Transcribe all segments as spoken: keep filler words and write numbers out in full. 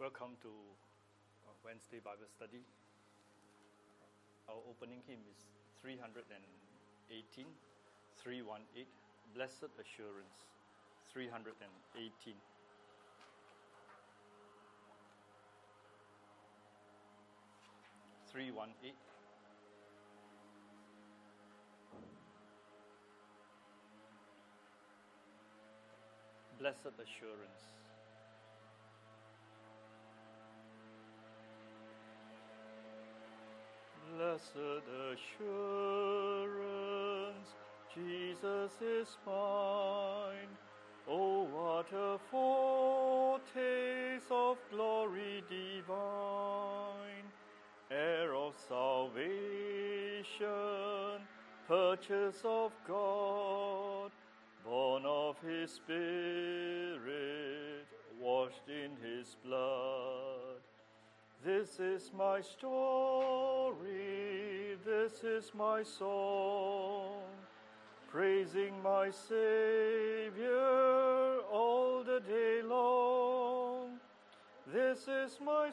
Welcome to Wednesday Bible study. Our opening hymn is three eighteen, three eighteen, Blessed Assurance, three eighteen. three eighteen. Blessed Assurance. Blessed assurance, Jesus is mine. Oh, what a foretaste of glory divine, heir of salvation, purchase of God, born of His Spirit, washed in His blood. This is my story, this is my song, praising my Savior all the day long. This is my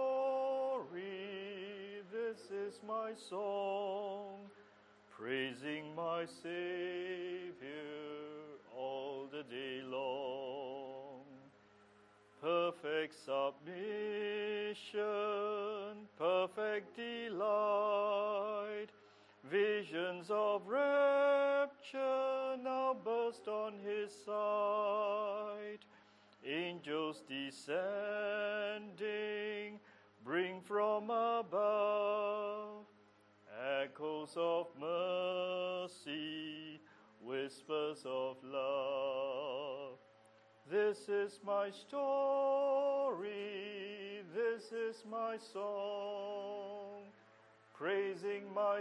story, this is my song, praising my Savior all the day long. Perfect submission, perfect delight, visions of rapture now burst on His sight. Angels descending bring from above echoes of mercy, whispers of love. This is my story, this is my song, praising my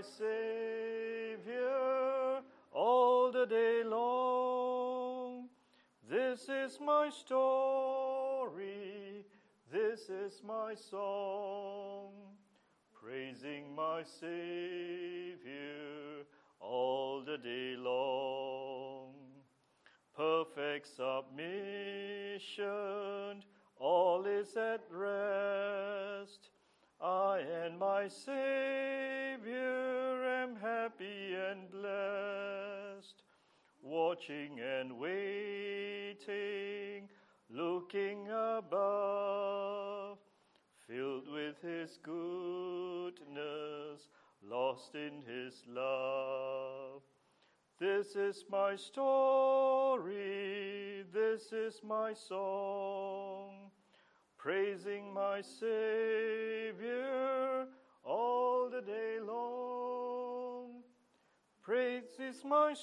Savior all the day long. This is my story, this is my song, praising my Savior all the day long. Perfect submission, all is at rest. I and my Savior am happy and blessed, watching and waiting, looking above, filled with His goodness, lost in His love. This is my story, this is my song, praising my Savior all the day long. Praise is my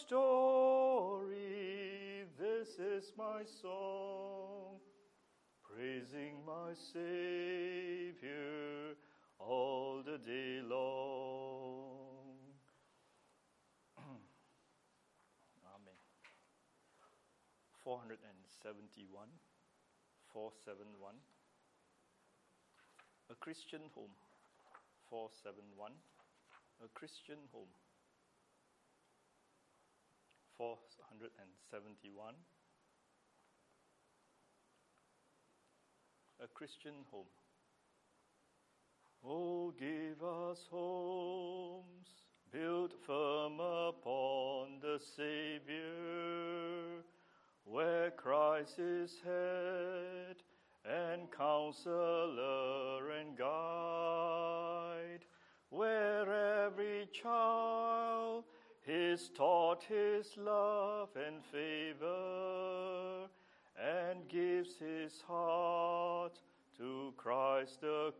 story, this is my song, praising my Savior all the day long. Amen. four seventy-one, four seventy-one. A Christian home. four seventy-one. A Christian home. four seventy-one. A Christian home. Oh, give us homes built firm upon the Savior, where Christ is head and counselor and guide, where every child is taught His love and favor, and gives his heart to Christ the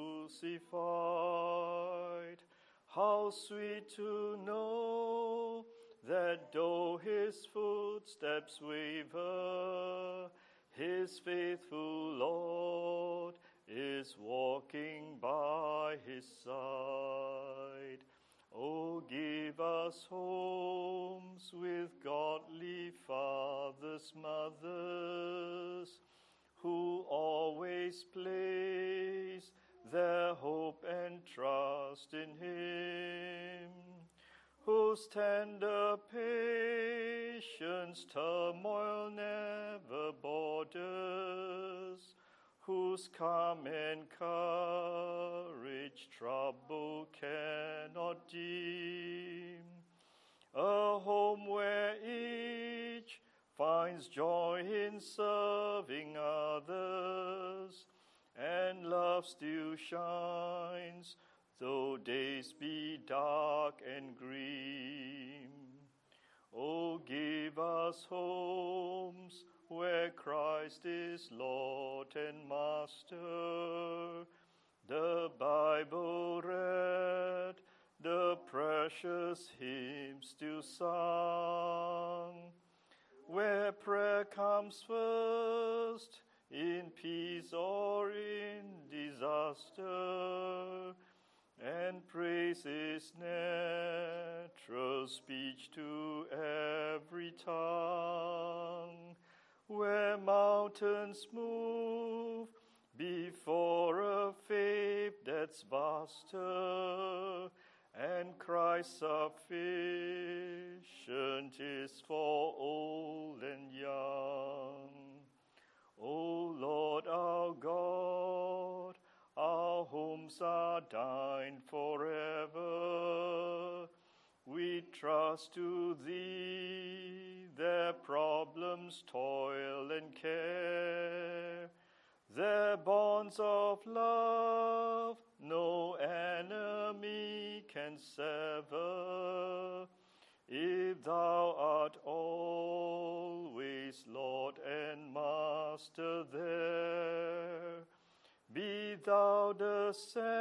crucified. How sweet to know that though His footsteps waver, His faithful Lord is walking by His side. Oh, give us homes with godly fathers, mothers, who always place their hope and trust in Him, whose tender patience turmoil never borders, whose calm and courage trouble cannot dim. A home where each finds joy in serving others, and love still shines, though days be dark and grim. Oh, give us homes where Christ is Lord and Master, the Bible read, the precious hymns still sung, where prayer comes first, in peace or in disaster, and praise is natural speech to every tongue, where mountains move before a faith that's vaster, and Christ sufficient is for old and young. O Lord our God, our homes are thine forever. We trust to thee their problems, toil, and care, their bonds of love no enemy can sever. If thou art always Lord and Master there, be thou the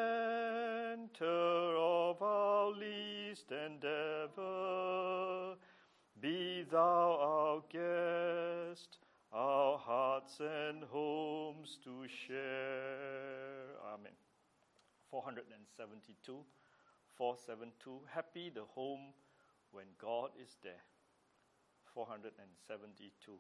center of our least endeavor. Be thou our guest, our hearts and homes to share. Amen. four seventy-two, four seventy-two. Happy the home when God is there. four seventy-two.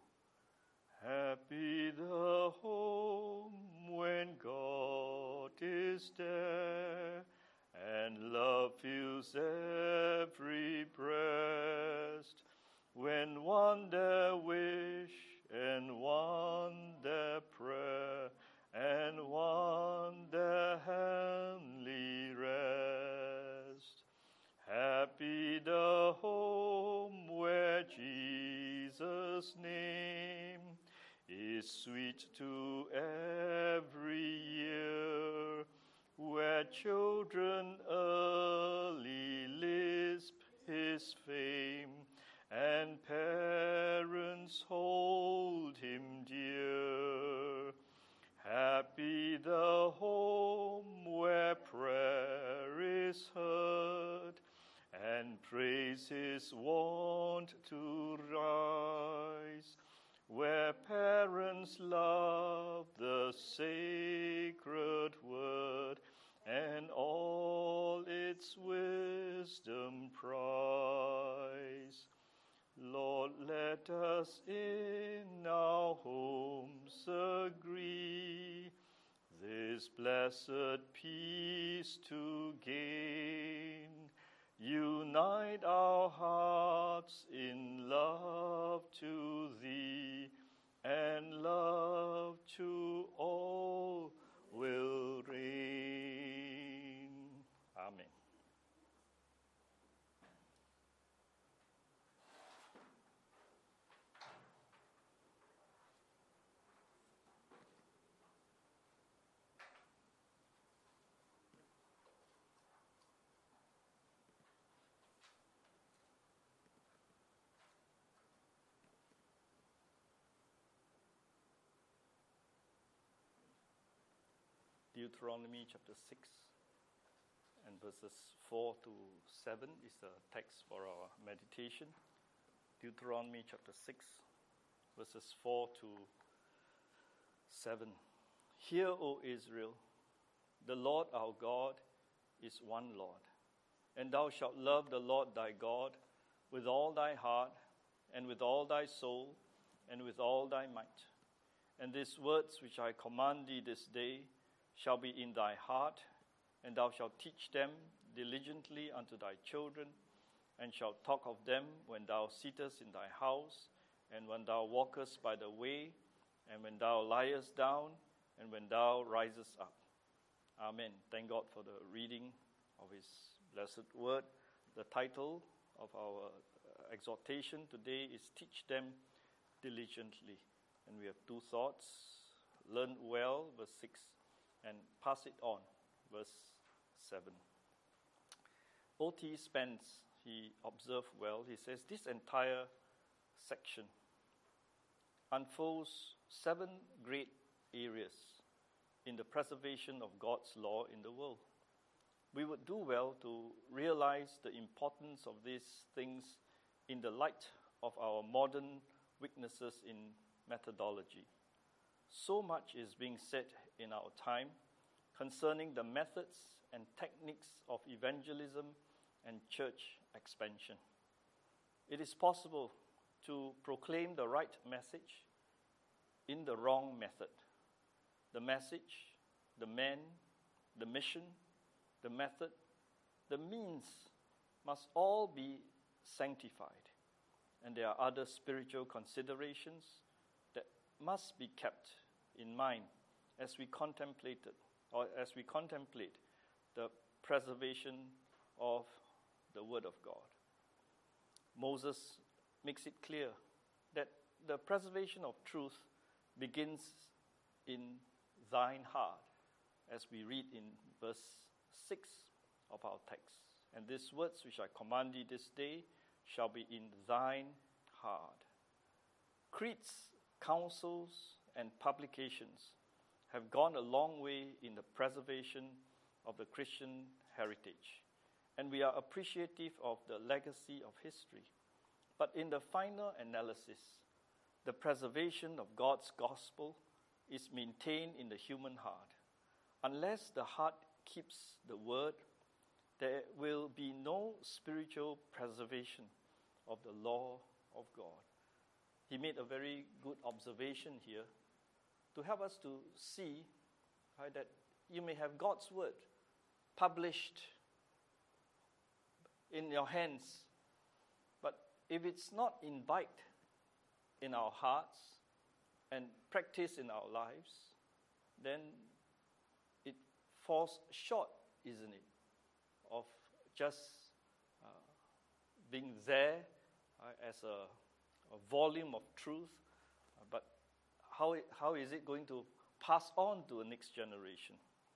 Happy the home when God is there, and love fills every breast, when one there wish, and one there prayer, and one there heavenly rest. Happy the home where Jesus' name is sweet to every ear, where children early lisp his fame, and parents hold him dear. Happy the home where prayer is heard, and praise is wont to rise, where parents love the sacred word, and all its wisdom prize. Lord, let us in our homes agree this blessed peace to gain. Unite our hearts in love to thee, and love to all will reign. Amen. Deuteronomy chapter six and verses four to seven is the text for our meditation. Deuteronomy chapter six, verses four to seven. Hear, O Israel, the Lord our God is one Lord, and thou shalt love the Lord thy God with all thy heart, and with all thy soul, and with all thy might. And these words which I command thee this day shall be in thy heart, and thou shalt teach them diligently unto thy children, and shalt talk of them when thou sittest in thy house, and when thou walkest by the way, and when thou liest down, and when thou risest up. Amen. Thank God for the reading of his blessed word. The title of our exhortation today is Teach Them Diligently. And we have two thoughts. Learn well, verse six, and pass it on, verse seven. O T Spence, he observed well, he says, this entire section unfolds seven great areas in the preservation of God's law in the world. We would do well to realize the importance of these things in the light of our modern weaknesses in methodology. So much is being said in our time concerning the methods and techniques of evangelism and church expansion. It is possible to proclaim the right message in the wrong method. The message, the man, the mission, the method, the means must all be sanctified. And there are other spiritual considerations that must be kept in mind as we contemplated or as we contemplate the preservation of the Word of God. Moses makes it clear that the preservation of truth begins in thine heart, as we read in verse six of our text. And these words which I command thee this day shall be in thine heart. Creeds, councils, and publications have gone a long way in the preservation of the Christian heritage, and we are appreciative of the legacy of history. But in the final analysis, the preservation of God's gospel is maintained in the human heart. Unless the heart keeps the word, there will be no spiritual preservation of the law of God. He made a very good observation here to help us to see right, that you may have God's word published in your hands, but if it's not imbibed in our hearts and practiced in our lives, then it falls short, isn't it, of just uh, being there uh, as a, a volume of truth, uh, but how, it, how is it going to pass on to the next generation?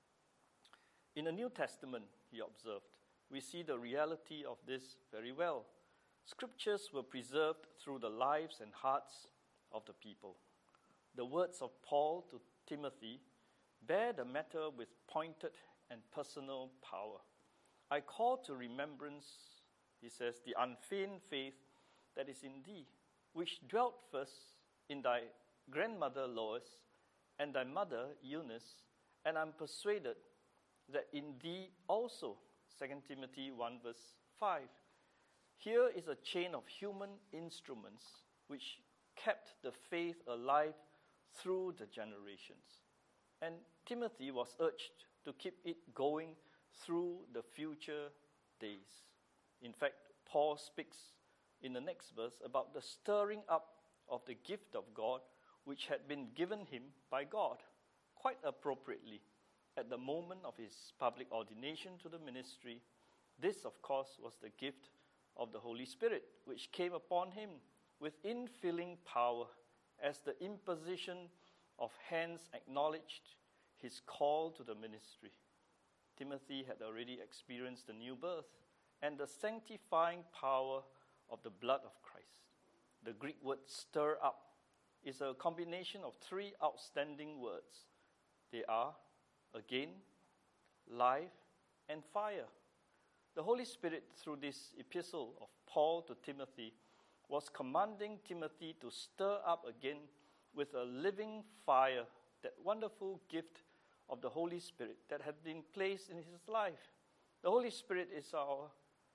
In the New Testament, he observed, we see the reality of this very well. Scriptures were preserved through the lives and hearts of the people. The words of Paul to Timothy bear the matter with pointed and personal power. I call to remembrance, he says, the unfeigned faith that is in thee, which dwelt first in thy grandmother Lois and thy mother Eunice, and I'm persuaded that in thee also. Second Timothy one verse five. Here is a chain of human instruments which kept the faith alive through the generations. And Timothy was urged to keep it going through the future days. In fact, Paul speaks in the next verse about the stirring up of the gift of God which had been given him by God, quite appropriately, at the moment of his public ordination to the ministry. This, of course, was the gift of the Holy Spirit, which came upon him with infilling power as the imposition of hands acknowledged his call to the ministry. Timothy had already experienced the new birth and the sanctifying power of the blood of Christ. The Greek word stir up is a combination of three outstanding words. They are, again, life and fire. The Holy Spirit, through this epistle of Paul to Timothy, was commanding Timothy to stir up again with a living fire, that wonderful gift of the Holy Spirit that had been placed in his life. The Holy Spirit is our,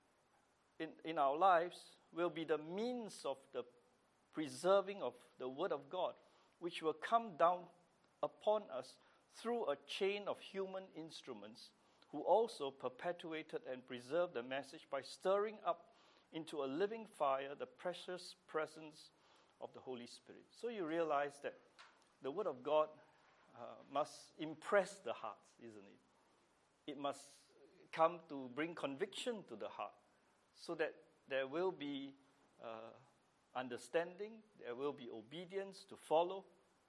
in, in our lives, will be the means of the preserving of the Word of God, which will come down upon us through a chain of human instruments who also perpetuated and preserved the message by stirring up into a living fire the precious presence of the Holy Spirit. So you realize that the Word of God uh, must impress the hearts, isn't it? It must come to bring conviction to the heart so that there will be uh, understanding, there will be obedience to follow.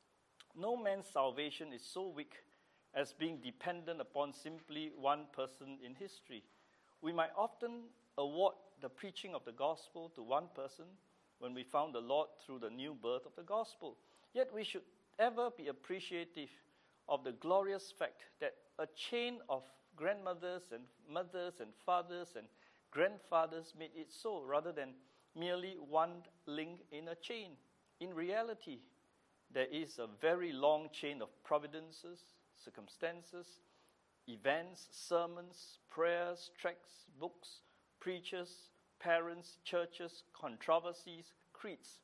No man's salvation is so weak as being dependent upon simply one person in history. We might often award the preaching of the gospel to one person when we found the Lord through the new birth of the gospel. Yet we should ever be appreciative of the glorious fact that a chain of grandmothers and mothers and fathers and grandfathers made it so, rather than merely one link in a chain. In reality, there is a very long chain of providences, circumstances, events, sermons, prayers, tracts, books, preachers, parents, churches, controversies, creeds,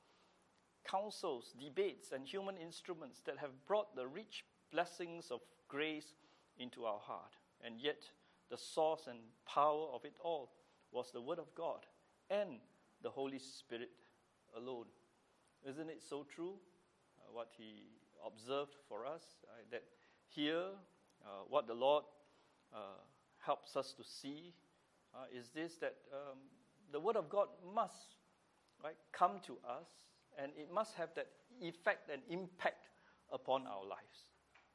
councils, debates, and human instruments that have brought the rich blessings of grace into our heart. And yet, the source and power of it all was the Word of God and the Holy Spirit alone. Isn't it so true, uh, what he observed for us, uh, that here, uh, what the Lord uh, helps us to see uh, is this, that um, the Word of God must, right, come to us, and it must have that effect and impact upon our lives.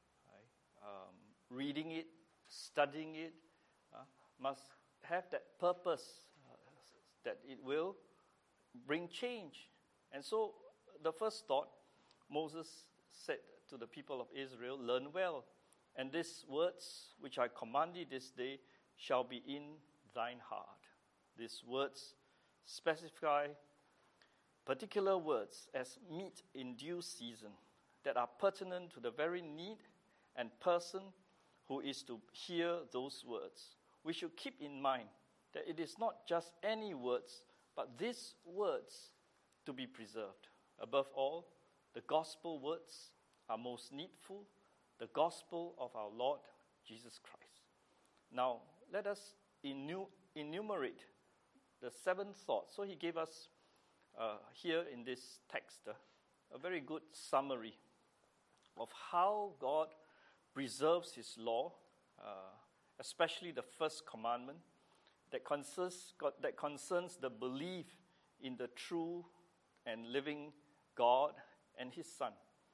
Right? Um, reading it, studying it, uh, must have that purpose uh, that it will bring change. And so the first thought, Moses said to the people of Israel, learn well, and these words which I command thee this day shall be in thine heart. These words specify particular words as meet in due season that are pertinent to the very need and person who is to hear those words. We should keep in mind that it is not just any words, but these words to be preserved. Above all, the gospel words are most needful, the gospel of our Lord Jesus Christ. Now, let us enu- enumerate the seven thoughts. So he gave us uh, here in this text uh, a very good summary of how God preserves his law, uh, especially the first commandment that concerns, that concerns the belief in the true and living God and his Son.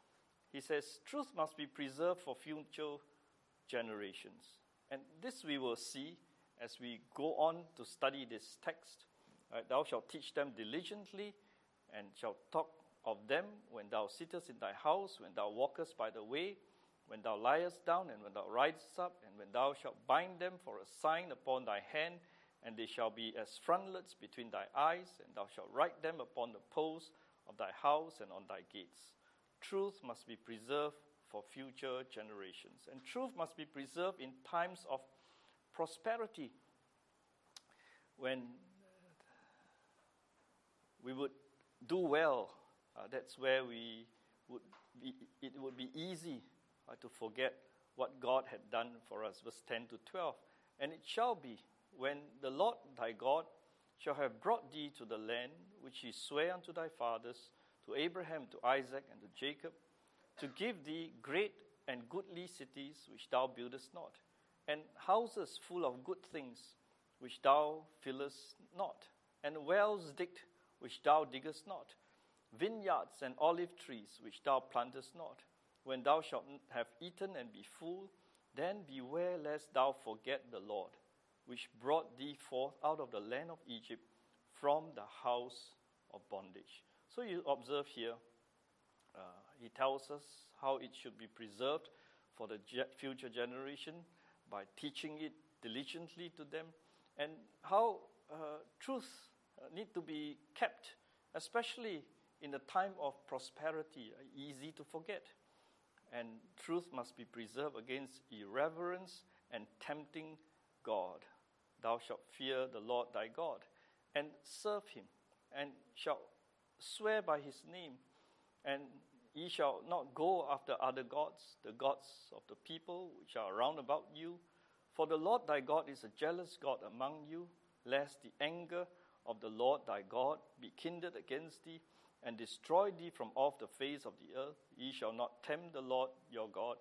He says, truth must be preserved for future generations. And this we will see as we go on to study this text. Right? Thou shalt teach them diligently, and shalt talk of them when thou sittest in thy house, when thou walkest by the way, when thou liest down, and when thou risest up, and when thou shalt bind them for a sign upon thy hand, and they shall be as frontlets between thy eyes, and thou shalt write them upon the posts of thy house and on thy gates. Truth must be preserved for future generations. And truth must be preserved in times of prosperity, when we would do well. Uh, that's where we would be, it would be easy uh, to forget what God had done for us. Verse ten to twelve. And it shall be, when the Lord thy God shall have brought thee to the land which he sware unto thy fathers, to Abraham, to Isaac, and to Jacob, to give thee great and goodly cities which thou buildest not, and houses full of good things which thou fillest not, and wells digged which thou diggest not, vineyards and olive trees which thou plantest not. When thou shalt have eaten and be full, then beware lest thou forget the Lord, which brought thee forth out of the land of Egypt from the house of bondage. So you observe here, uh, he tells us how it should be preserved for the ge- future generation by teaching it diligently to them, and how uh, truth uh, need to be kept, especially in the time of prosperity, uh, easy to forget. And truth must be preserved against irreverence and tempting God. Thou shalt fear the Lord thy God, and serve him, and shalt swear by his name, and ye shall not go after other gods, the gods of the people which are round about you. For the Lord thy God is a jealous God among you, lest the anger of the Lord thy God be kindled against thee, and destroy thee from off the face of the earth. Ye shall not tempt the Lord your God,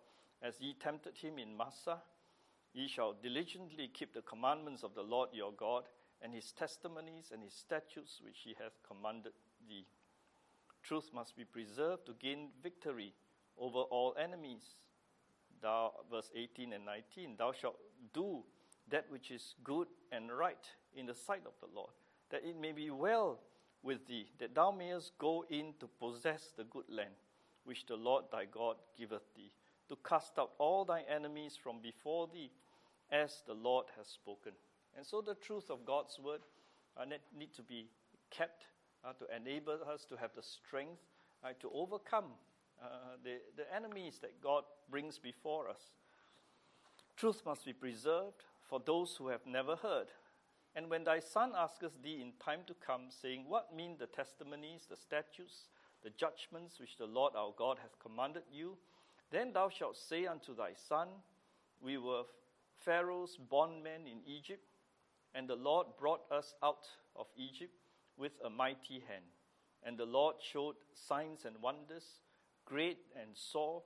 as ye tempted him in Massah, ye shall diligently keep the commandments of the Lord your God, and his testimonies and his statutes which he hath commanded thee. Truth must be preserved to gain victory over all enemies. Thou, verse eighteen and nineteen, thou shalt do that which is good and right in the sight of the Lord, that it may be well with thee, that thou mayest go in to possess the good land, which the Lord thy God giveth thee, to cast out all thy enemies from before thee, as the Lord has spoken. And so the truth of God's word uh, need to be kept uh, to enable us to have the strength uh, to overcome uh, the, the enemies that God brings before us. Truth must be preserved for those who have never heard. And when thy son asketh thee in time to come, saying, what mean the testimonies, the statutes, the judgments which the Lord our God hath commanded you? Then thou shalt say unto thy son, we were Pharaoh's bondmen in Egypt, and the Lord brought us out of Egypt with a mighty hand. And the Lord showed signs and wonders, great and sore,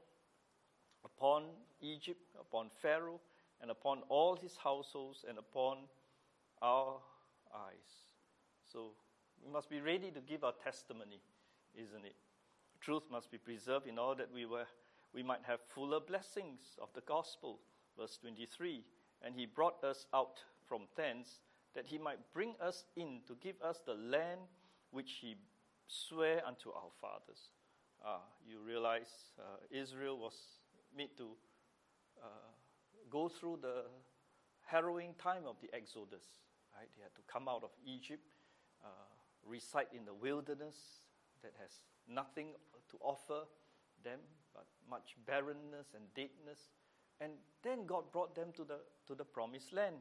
upon Egypt, upon Pharaoh, and upon all his households, and upon our eyes. So we must be ready to give our testimony, isn't it? Truth must be preserved in order that we were, we might have fuller blessings of the gospel. Verse twenty-three, and he brought us out from thence, that he might bring us in to give us the land which he sware unto our fathers. Ah, you realize uh, Israel was made to uh, go through the harrowing time of the Exodus. Right? They had to come out of Egypt, uh, reside in the wilderness that has nothing to offer them but much barrenness and deadness. And then God brought them to the to the promised land.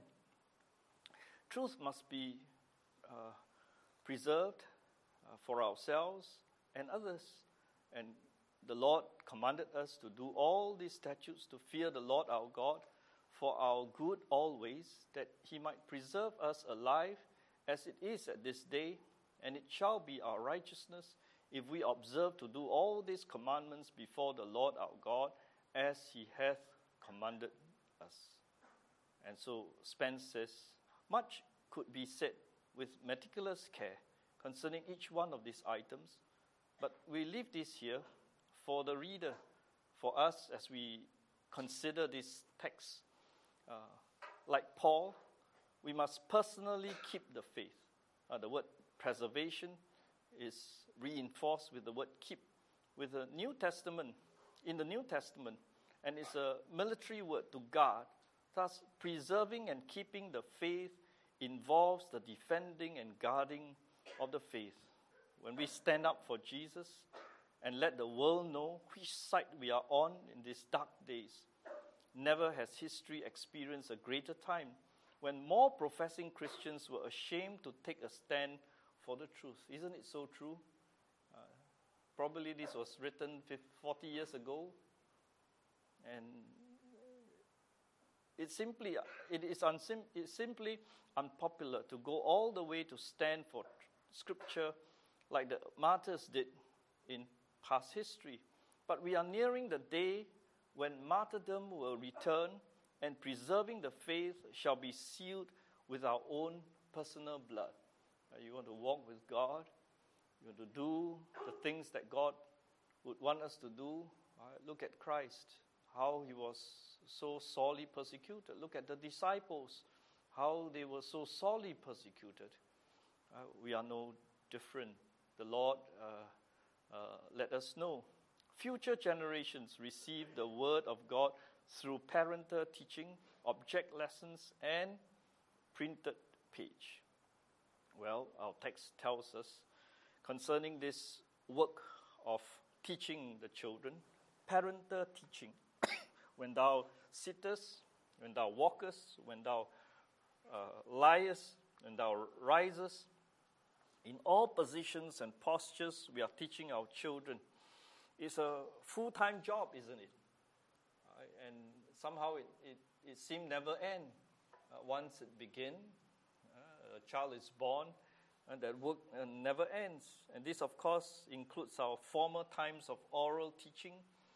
Truth must be uh, preserved uh, for ourselves and others. And the Lord commanded us to do all these statutes, to fear the Lord our God for our good always, that he might preserve us alive as it is at this day, and it shall be our righteousness if we observe to do all these commandments before the Lord our God, as he hath commanded us. And so Spence says, much could be said with meticulous care concerning each one of these items, but we leave this here for the reader, for us as we consider this text. Uh, like Paul, we must personally keep the faith. Uh, the word preservation is reinforced with the word keep, with the New Testament, in the New Testament, and it's a military word to guard. Thus, preserving and keeping the faith involves the defending and guarding of the faith. When we stand up for Jesus and let the world know which side we are on in these dark days, never has history experienced a greater time when more professing Christians were ashamed to take a stand for the truth. Isn't it so true? Uh, probably this was written forty years ago, and it's simply it is unsim- it's simply unpopular to go all the way to stand for tr- Scripture like the martyrs did in past history. But we are nearing the day when martyrdom will return, and preserving the faith shall be sealed with our own personal blood. Uh, you want to walk with God, you want to do the things that God would want us to do. Uh, look at Christ, how he was so sorely persecuted. Look at the disciples, how they were so sorely persecuted. Uh, we are no different. The Lord uh, uh, let us know. Future generations receive the word of God through parental teaching, object lessons, and printed page. Well, our text tells us concerning this work of teaching the children, parental teaching. When thou sittest, when thou walkest, when thou uh, liest, when thou risest, in all positions and postures, we are teaching our children. It's a full-time job, isn't it? Uh, and somehow it, it, it seems never end. Uh, once it begins, uh, a child is born, and that work uh, never ends. And this, of course, includes our former times of oral teaching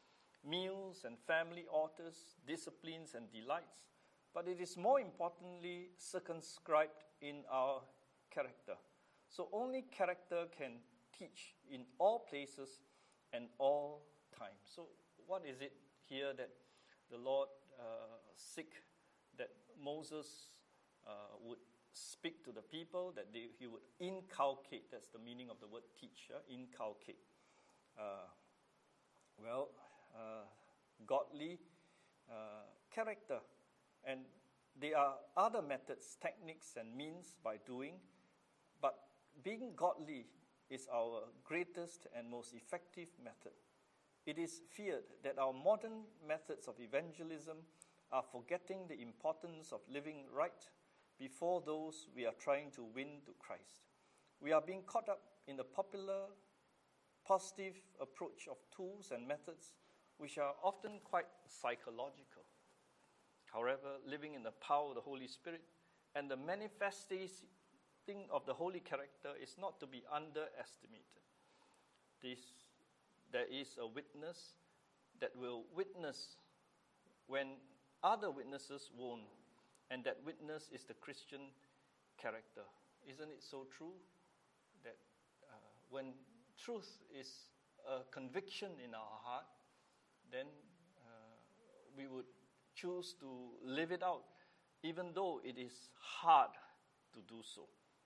meals and family altars, disciplines and delights, but it is more importantly circumscribed in our character. So only character can teach in all places and all times. So what is it here that the Lord uh, seek that Moses uh, would speak to the people, that they, he would inculcate? That's the meaning of the word teach, uh, inculcate. Uh, well, uh, godly uh, character. And there are other methods, techniques, and means by doing, but being godly is our greatest and most effective method. It is feared that our modern methods of evangelism are forgetting the importance of living right before those we are trying to win to Christ. We are being caught up in the popular, positive approach of tools and methods which are often quite psychological. However, living in the power of the Holy Spirit and the manifestation of the holy character is not to be underestimated. This, there is a witness that will witness when other witnesses won't, and that witness is the Christian character. Isn't it so true that uh, when truth is a conviction in our heart, then uh, we would choose to live it out, even though it is hard to do so.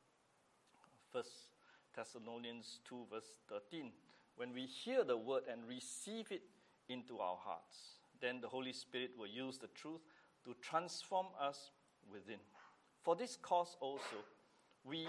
First Thessalonians two, verse thirteen. When we hear the word and receive it into our hearts, then the Holy Spirit will use the truth to transform us within. For this cause also, we,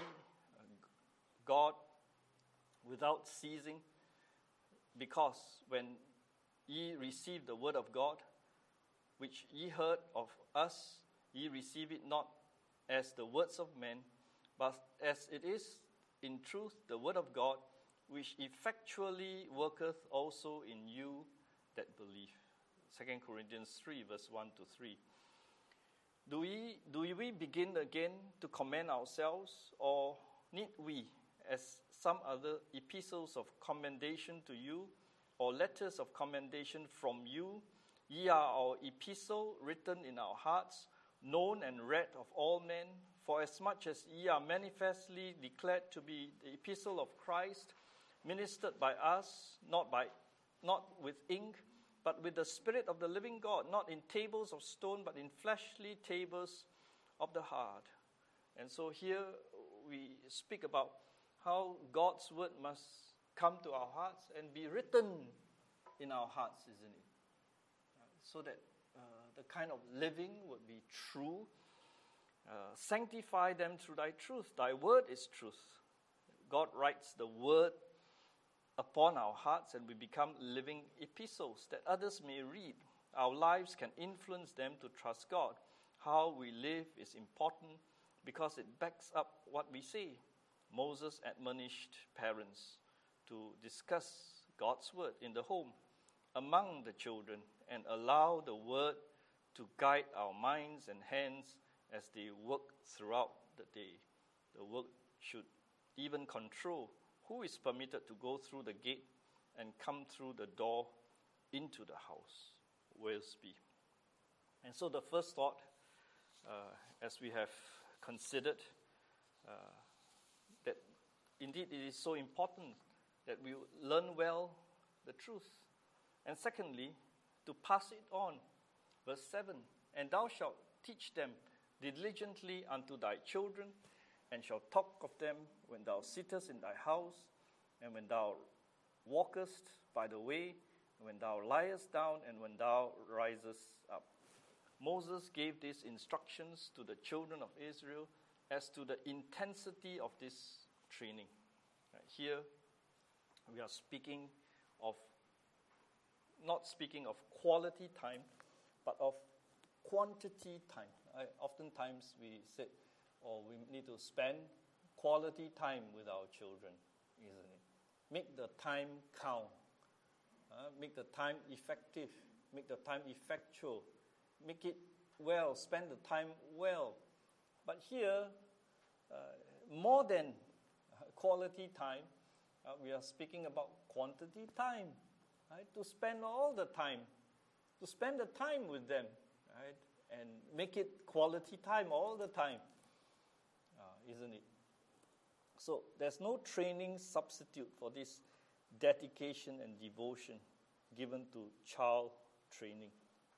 God, without ceasing, because when ye receive the word of God, which ye heard of us, ye receive it not as the words of men, but as it is in truth the word of God, which effectually worketh also in you that believe. Second Corinthians three, verse one to three. Do we, do we begin again to commend ourselves, or need we, as some other epistles of commendation to you, or letters of commendation from you? Ye are our epistle, written in our hearts, known and read of all men. For as much as ye are manifestly declared to be the epistle of Christ, ministered by us, not by, not with ink, but with the Spirit of the living God, not in tables of stone, but in fleshly tables of the heart. And so here we speak about how God's word must come to our hearts and be written in our hearts, isn't it? So that uh, the kind of living would be true. Uh, sanctify them through thy truth. Thy word is truth. God writes the word upon our hearts, and we become living epistles that others may read. Our lives can influence them to trust God. How we live is important because it backs up what we say. Moses admonished parents to discuss God's word in the home, among the children, and allow the word to guide our minds and hands as they work throughout the day. The word should even control who is permitted to go through the gate and come through the door into the house. Wellsby. And so the first thought, uh, as we have considered, uh, that indeed it is so important that we learn well the truth. And secondly, to pass it on. Verse seven, and thou shalt teach them diligently unto thy children, and shalt talk of them when thou sittest in thy house, and when thou walkest by the way, and when thou liest down, and when thou risest up. Moses gave these instructions to the children of Israel as to the intensity of this training. Here, we are speaking of, not speaking of quality time, but of quantity time. I, oftentimes we said, or we need to spend quality time with our children, isn't it? Make the time count. Uh, make the time effective. Make the time effectual. Make it well. Spend the time well. But here, uh, more than quality time, uh, we are speaking about quantity time. right? To spend all the time, to spend the time with them, right? And make it quality time all the time, uh, isn't it? So there's no training substitute for this dedication and devotion given to child training.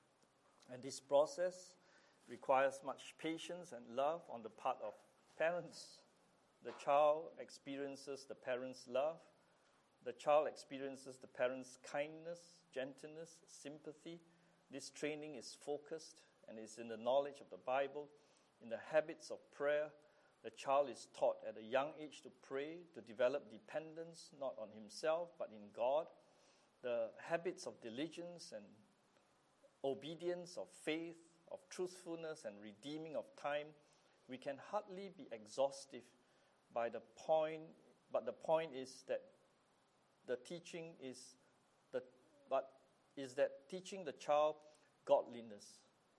And this process requires much patience and love on the part of parents. The child experiences the parents' love. The child experiences the parents' kindness, gentleness, sympathy. This training is focused and is in the knowledge of the Bible, in the habits of prayer. The child is taught at a young age to pray, to develop dependence not on himself but in God. The habits of diligence and obedience, of faith, of truthfulness and redeeming of time, we can hardly be exhaustive by the point, but the point is that the teaching is the but is that teaching the child godliness.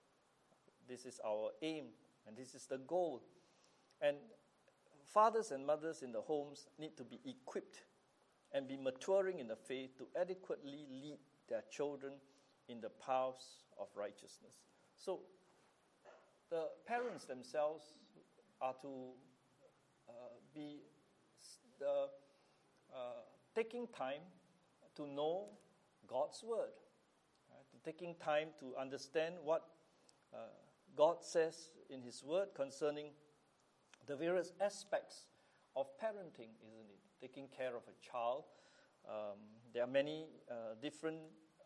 This is our aim and this is the goal. And fathers and mothers in the homes need to be equipped and be maturing in the faith to adequately lead their children in the paths of righteousness. So, the parents themselves are to uh, be uh, uh, taking time to know God's word, right? To taking time to understand what uh, God says in His word concerning the various aspects of parenting, isn't it? Taking care of a child. Um, there are many uh, different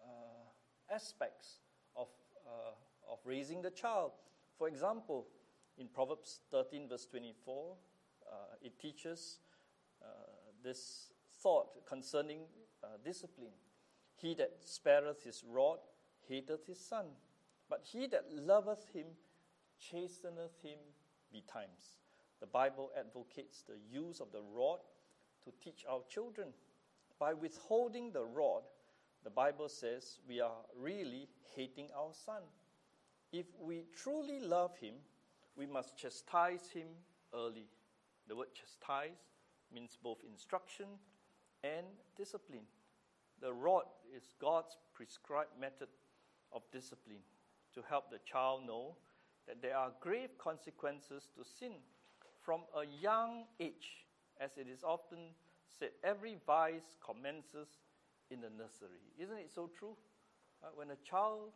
uh, aspects of uh, of raising the child. For example, in Proverbs thirteen, verse twenty-four, uh, it teaches uh, this thought concerning uh, discipline. He that spareth his rod hateth his son, but he that loveth him chasteneth him betimes. The Bible advocates the use of the rod to teach our children. By withholding the rod, the Bible says we are really hating our son. If we truly love him, we must chastise him early. The word chastise means both instruction and discipline. The rod is God's prescribed method of discipline to help the child know that there are grave consequences to sin. From a young age, as it is often said, every vice commences in the nursery. Isn't it so true? Uh, when a child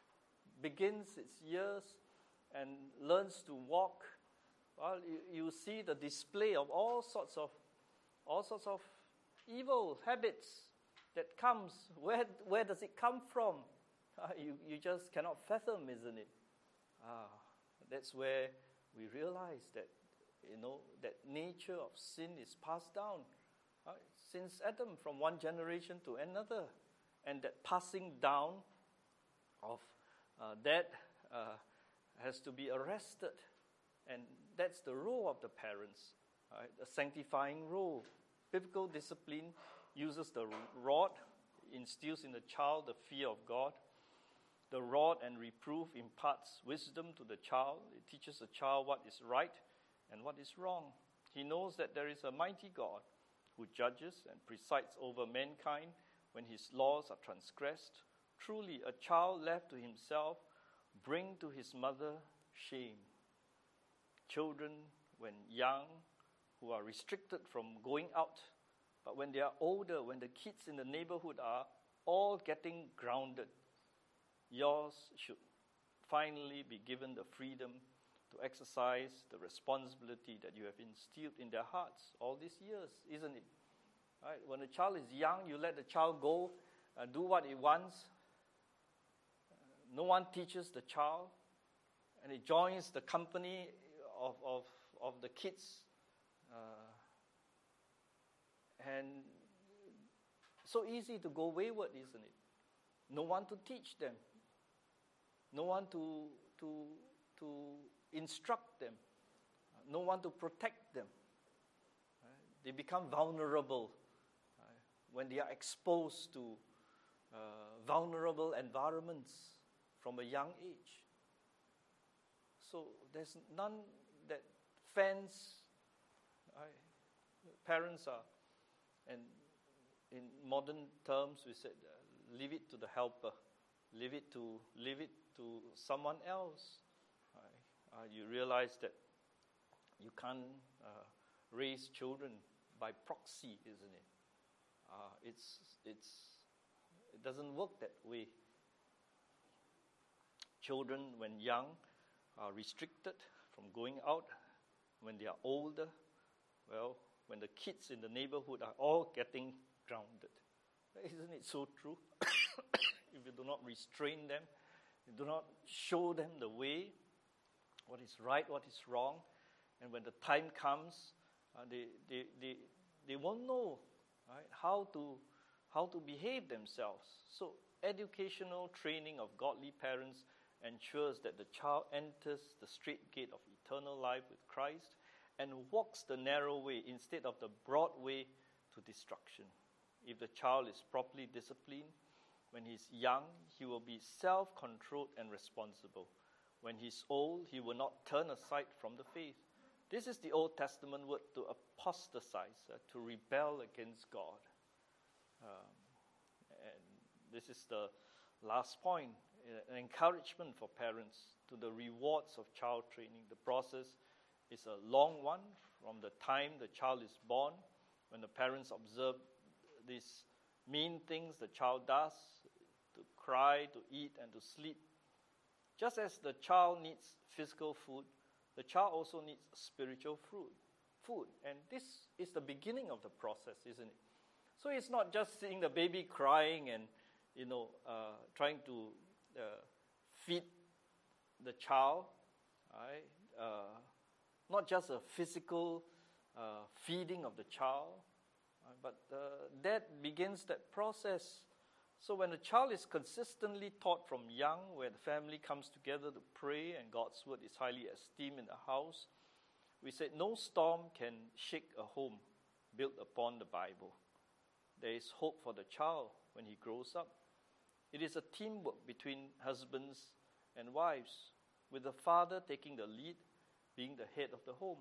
begins its years and learns to walk, well, you, you see the display of all sorts of all sorts of evil habits that comes. Where where does it come from? Uh, you you just cannot fathom, isn't it? Ah, that's where we realize that you know that nature of sin is passed down uh, since Adam from one generation to another, and that passing down of uh, that uh, has to be arrested, and that's the role of the parents, right? A sanctifying role. Biblical discipline uses the rod, instills in the child the fear of God. The rod and reproof imparts wisdom to the child. It teaches the child what is right and what is wrong. He knows that there is a mighty God who judges and presides over mankind when his laws are transgressed. Truly, a child left to himself bring to his mother shame. Children, when young, who are restricted from going out, but when they are older, when the kids in the neighborhood are all getting grounded, yours should finally be given the freedom to exercise the responsibility that you have instilled in their hearts all these years, isn't it? Right? When a child is young, you let the child go and do what he wants. No one teaches the child, and it joins the company of of, of the kids. Uh, and so easy to go wayward, isn't it? No one to teach them. No one to to to instruct them. No one to protect them. Right? They become vulnerable right? when they are exposed to uh, vulnerable environments from a young age. So there's none that fans, right? Parents are, and in modern terms we said, uh, leave it to the helper. Leave it to, leave it to someone else. Uh, you realize that you can't uh, raise children by proxy, isn't it? Uh, it's, it's, it doesn't work that way. Children, when young, are restricted from going out. When they are older, well, when the kids in the neighborhood are all getting grounded. Isn't it so true? If you do not restrain them, you do not show them the way, what is right, what is wrong, and when the time comes, uh, they, they, they, they won't know, right, how to, how to behave themselves. So educational training of godly parents ensures that the child enters the straight gate of eternal life with Christ and walks the narrow way instead of the broad way to destruction. If the child is properly disciplined, when he's young, he will be self-controlled and responsible. When he's old, he will not turn aside from the faith. This is the Old Testament word to apostatize, uh, to rebel against God. Um, and this is the last point, an encouragement for parents to the rewards of child training. The process is a long one from the time the child is born, when the parents observe these mean things the child does, to cry, to eat, and to sleep. Just as the child needs physical food, the child also needs spiritual food. Food, and this is the beginning of the process, isn't it? So it's not just seeing the baby crying and, you know, uh, trying to uh, feed the child, right? Uh, not just a physical uh, feeding of the child, uh, but uh, that begins that process. So when a child is consistently taught from young, where the family comes together to pray and God's word is highly esteemed in the house, we said no storm can shake a home built upon the Bible. There is hope for the child when he grows up. It is a teamwork between husbands and wives, with the father taking the lead, being the head of the home.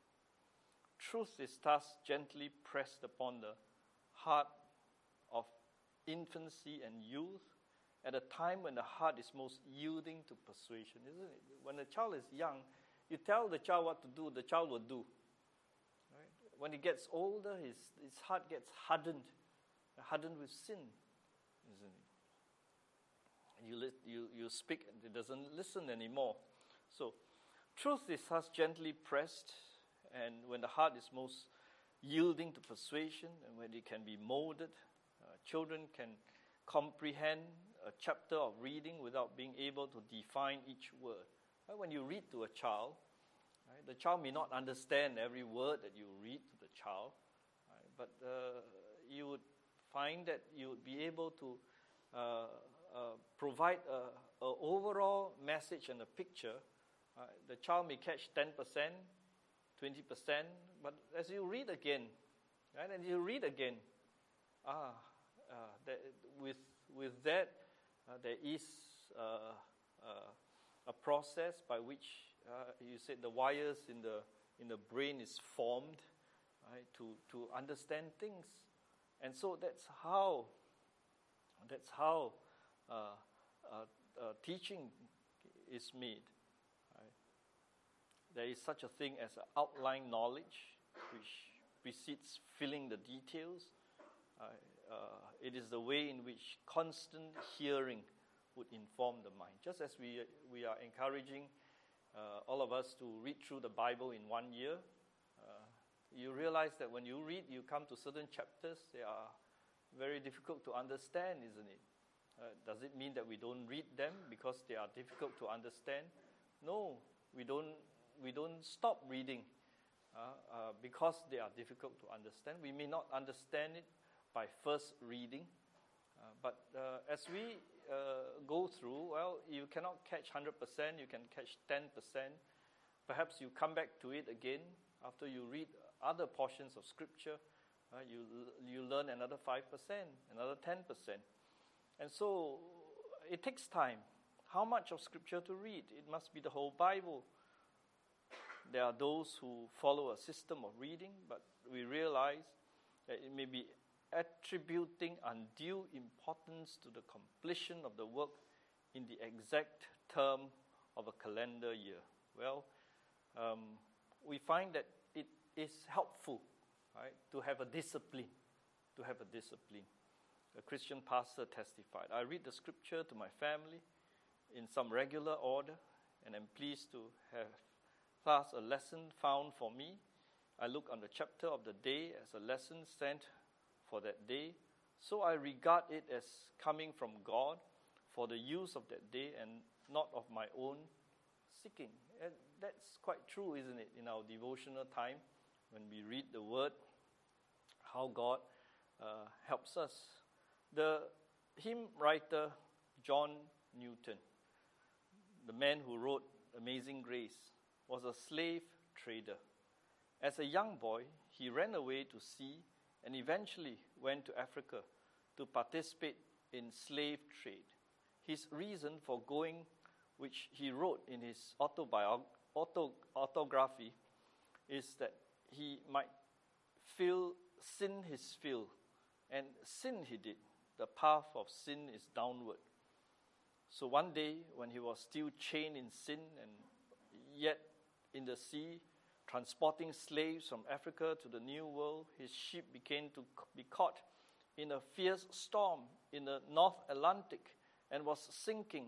Truth is thus gently pressed upon the heart of infancy and youth at a time when the heart is most yielding to persuasion, isn't it? When the child is young, you tell the child what to do, the child will do. Right? When he gets older, his, his heart gets hardened, hardened with sin, isn't it? And you, li- you, you speak and it doesn't listen anymore. So, truth is thus gently pressed, and when the heart is most yielding to persuasion and when it can be molded, uh, children can comprehend a chapter of reading without being able to define each word. Right? When you read to a child, right, the child may not understand every word that you read to the child, right, but uh, you would find that you would be able to uh, uh, provide a, a overall message and a picture. Uh, the child may catch ten percent, twenty percent, but as you read again, right, and you read again, ah, uh, that with with that, uh, there is uh, uh, a process by which uh, you said the wires in the in the brain is formed, right, to to understand things, and so that's how that's how uh, uh, uh, teaching is made. There is such a thing as an outline knowledge, which precedes filling the details. Uh, uh, it is the way in which constant hearing would inform the mind. Just as we we are encouraging uh, all of us to read through the Bible in one year, uh, you realize that when you read, you come to certain chapters, they are very difficult to understand, isn't it? Uh, does it mean that we don't read them because they are difficult to understand? No, we don't. We don't stop reading uh, uh, because they are difficult to understand. We may not understand it by first reading, uh, but uh, as we uh, go through, well, you cannot catch one hundred percent, you can catch ten percent. Perhaps you come back to it again after you read other portions of Scripture. Uh, you, you learn another five percent, another ten percent. And so it takes time. How much of Scripture to read? It must be the whole Bible. There are those who follow a system of reading, but we realize that it may be attributing undue importance to the completion of the work in the exact term of a calendar year. Well, um, we find that it is helpful, right, to have a discipline, to have a discipline. A Christian pastor testified, I read the scripture to my family in some regular order, and am pleased to have thus a lesson found for me. I look on the chapter of the day as a lesson sent for that day, so I regard it as coming from God for the use of that day and not of my own seeking. And that's quite true, isn't it, in our devotional time when we read the Word, how God uh, helps us. The hymn writer John Newton, the man who wrote Amazing Grace, was a slave trader. As a young boy, he ran away to sea and eventually went to Africa to participate in slave trade. His reason for going, which he wrote in his autobiog- auto- autography, is that he might fill, sin his fill, and sin he did. The path of sin is downward. So one day, when he was still chained in sin and yet in the sea, transporting slaves from Africa to the New World, his ship began to be caught in a fierce storm in the North Atlantic and was sinking.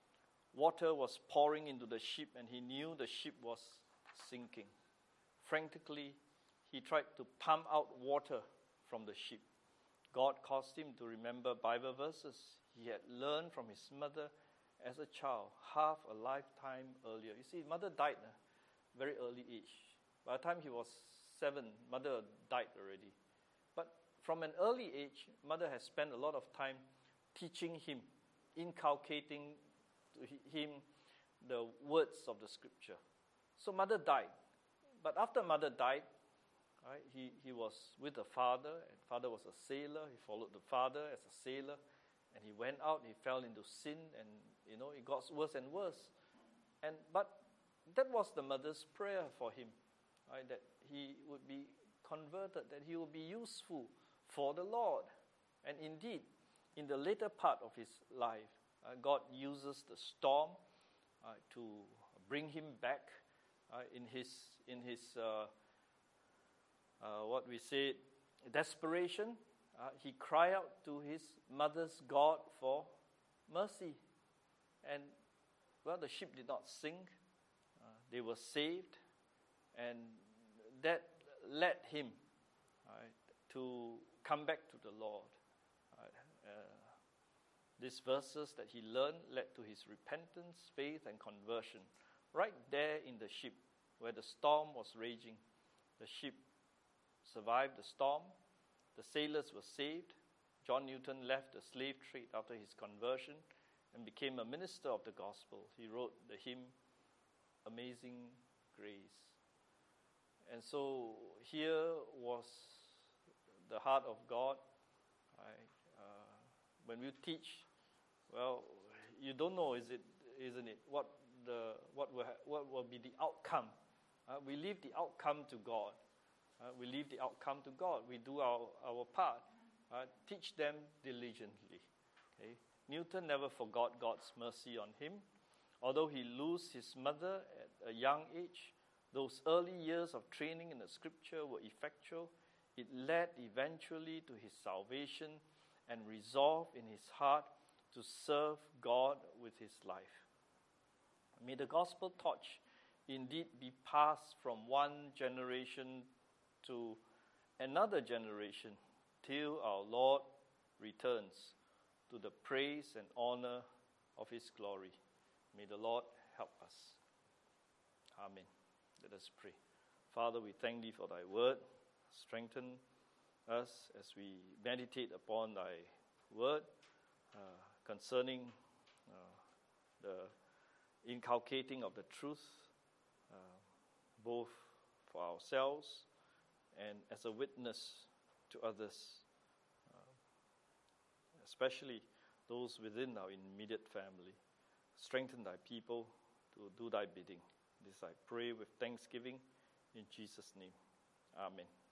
Water was pouring into the ship, and he knew the ship was sinking. Frantically, he tried to pump out water from the ship. God caused him to remember Bible verses he had learned from his mother as a child, half a lifetime earlier. You see, mother died at a very early age. By the time he was seven, mother died already. But from an early age, mother has spent a lot of time teaching him, inculcating to him the words of the scripture. So mother died. But after mother died, right, he, he was with the father, and father was a sailor. He followed the father as a sailor, and he went out, he fell into sin, and you know, it got worse and worse. And but that was the mother's prayer for him, right, that he would be converted, that he would be useful for the Lord. And indeed, in the later part of his life, uh, God uses the storm uh, to bring him back uh, in his in his uh, uh, what we say desperation. Uh, he cried out to his mother's God for mercy, and well, the ship did not sink. Uh, they were saved, and that led him right, to come back to the Lord. Right. Uh, these verses that he learned led to his repentance, faith, and conversion. Right there in the ship, where the storm was raging, the ship survived the storm. The sailors were saved. John Newton left the slave trade after his conversion and became a minister of the gospel. He wrote the hymn, Amazing Grace. And so here was the heart of God. Right? Uh, when we teach, well, you don't know, is it, isn't it, what the what will ha- what will be the outcome. Uh, we leave the outcome to God. Uh, we leave the outcome to God. We do our, our part. Uh, teach them diligently. Okay? Newton never forgot God's mercy on him. Although he lost his mother at a young age, those early years of training in the scripture were effectual. It led eventually to his salvation and resolve in his heart to serve God with his life. May the gospel torch indeed be passed from one generation to another generation till our Lord returns to the praise and honor of his glory. May the Lord help us. Amen. Let us pray. Father, we thank thee for thy word. Strengthen us as we meditate upon thy word uh, concerning uh, the inculcating of the truth, uh, both for ourselves and as a witness to others, uh, especially those within our immediate family. Strengthen thy people to do thy bidding. This I pray with thanksgiving in Jesus' name. Amen.